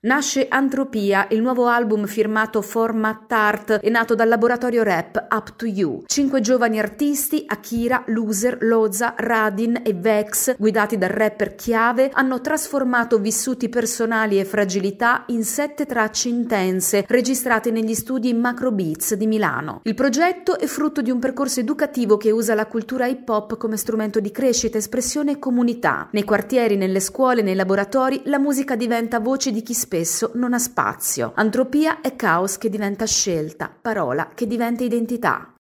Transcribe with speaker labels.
Speaker 1: Nasce Antropia, il nuovo album firmato Format Art è nato dal laboratorio rap Up to You. 5 giovani artisti, Akira, Loser, Loza, Radin e Vex, guidati dal rapper Chiave, hanno trasformato vissuti personali e fragilità in 7 tracce intense, registrate negli studi Macro Beats di Milano. Il progetto è frutto di un percorso educativo che usa la cultura hip hop come strumento di crescita, espressione e comunità. Nei quartieri, nelle scuole, nei laboratori, la musica diventa voce di chi spesso non ha spazio. Antropia è caos che diventa scelta, parola che diventa identità.